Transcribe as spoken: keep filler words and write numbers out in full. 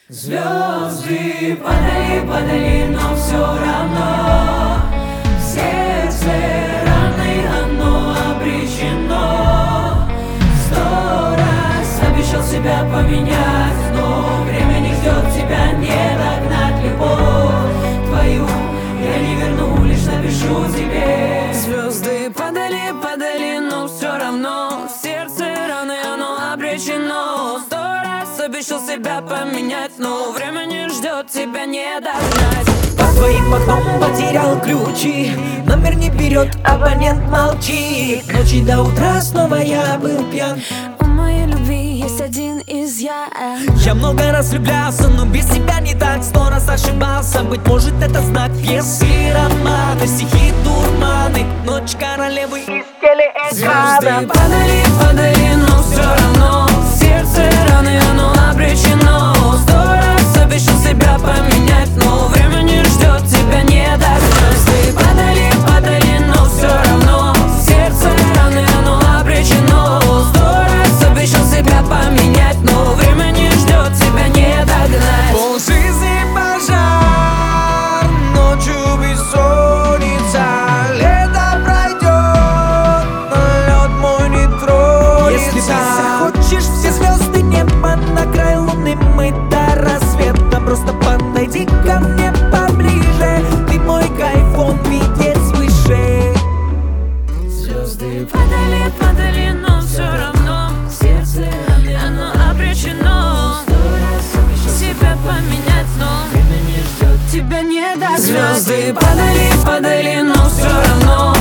Звезды падали, падали, но все равно в сердце раны оно обречено. Сто раз обещал себя поменять, но время не ждет, тебя не догнать. Любовь твою я не верну, лишь напишу тебе. Звезды падали, падали, но все равно в сердце раны оно обречено. Сто раз обещал себя поменять, но время не ждет, тебя не догнать. Под твоим окном потерял ключи, номер не берет, абонент молчит. Ночи до утра снова я был пьян. У моей любви есть один изъян. Я много раз влюблялся, но без тебя не так. Сто раз ошибался, быть может это знак. Пьесы, романы, стихи, дурманы, ночь королевы из телеэкрана. Звезды падали, падали, но все равно в сердце раны оно обречено. Сто раз обещал себя поменять, но время не ждет, тебя не догнать. Звезды падали, падали, но все равно в сердце раны оно обречено. Сто раз обещал себя поменять, но время не ждет, тебя не догнать. Пол жизни пожар, ночью бессонница. Лето пройдет, но лед мой не тронется. Если ты захочешь все звезды неба на край луны, мы до рассвета. Просто подойди ко мне поближе, ты мой кайф, он видит свыше. Звезды падали, падали, но все равно в сердце оно обречено. Себя поменять, но время не ждет, тебя не догнать. Звезды падали, падали, но все равно